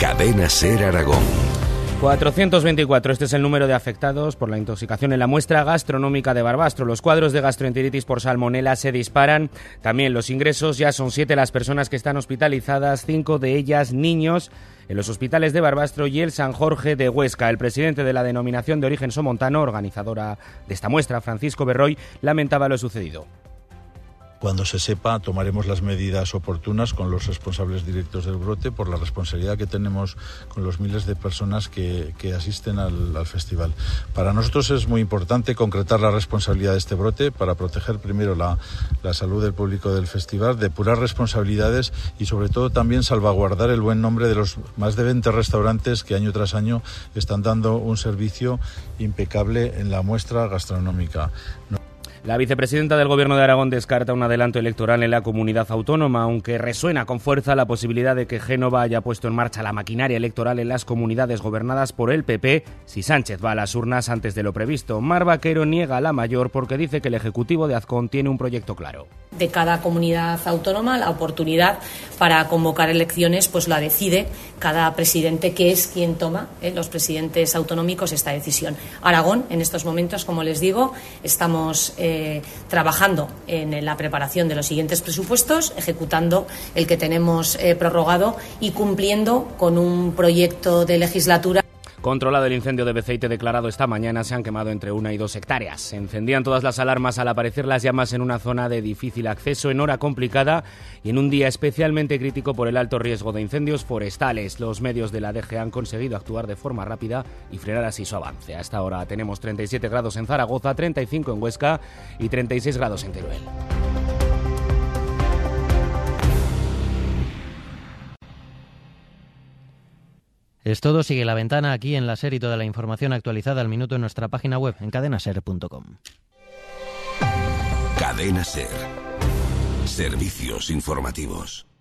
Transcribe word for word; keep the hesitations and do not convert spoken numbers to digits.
Cadena SER Aragón. cuatrocientos veinticuatro, este es el número de afectados por la intoxicación en la muestra gastronómica de Barbastro. Los cuadros de gastroenteritis por salmonela se disparan. También los ingresos, ya son siete las personas que están hospitalizadas, cinco de ellas niños, en los hospitales de Barbastro y el San Jorge de Huesca. El presidente de la denominación de origen somontano, organizadora de esta muestra, Francisco Berroy, lamentaba lo sucedido. Cuando se sepa, tomaremos las medidas oportunas con los responsables directos del brote por la responsabilidad que tenemos con los miles de personas que, que asisten al, al festival. Para nosotros es muy importante concretar la responsabilidad de este brote para proteger primero la, la salud del público del festival, depurar responsabilidades y sobre todo también salvaguardar el buen nombre de los más de veinte restaurantes que año tras año están dando un servicio impecable en la muestra gastronómica. No... La vicepresidenta del Gobierno de Aragón descarta un adelanto electoral en la comunidad autónoma, aunque resuena con fuerza la posibilidad de que Génova haya puesto en marcha la maquinaria electoral en las comunidades gobernadas por el P P si Sánchez va a las urnas antes de lo previsto. Mar Vaquero niega la mayor porque dice que el Ejecutivo de Azcón tiene un proyecto claro. De cada comunidad autónoma, la oportunidad para convocar elecciones pues la decide cada presidente, que es quien toma, eh, los presidentes autonómicos, esta decisión. Aragón, en estos momentos, como les digo, estamos eh, trabajando en la preparación de los siguientes presupuestos, ejecutando el que tenemos eh, prorrogado y cumpliendo con un proyecto de legislatura. Controlado el incendio de Beceite declarado esta mañana, se han quemado entre una y dos hectáreas. Se encendían todas las alarmas al aparecer las llamas en una zona de difícil acceso, en hora complicada y en un día especialmente crítico por el alto riesgo de incendios forestales. Los medios de la D G han conseguido actuar de forma rápida y frenar así su avance. Hasta ahora tenemos treinta y siete grados en Zaragoza, treinta y cinco en Huesca y treinta y seis grados en Teruel. Es todo, sigue La Ventana aquí en la SER y toda la información actualizada al minuto en nuestra página web en cadena ser punto com. Cadena SER. Servicios informativos.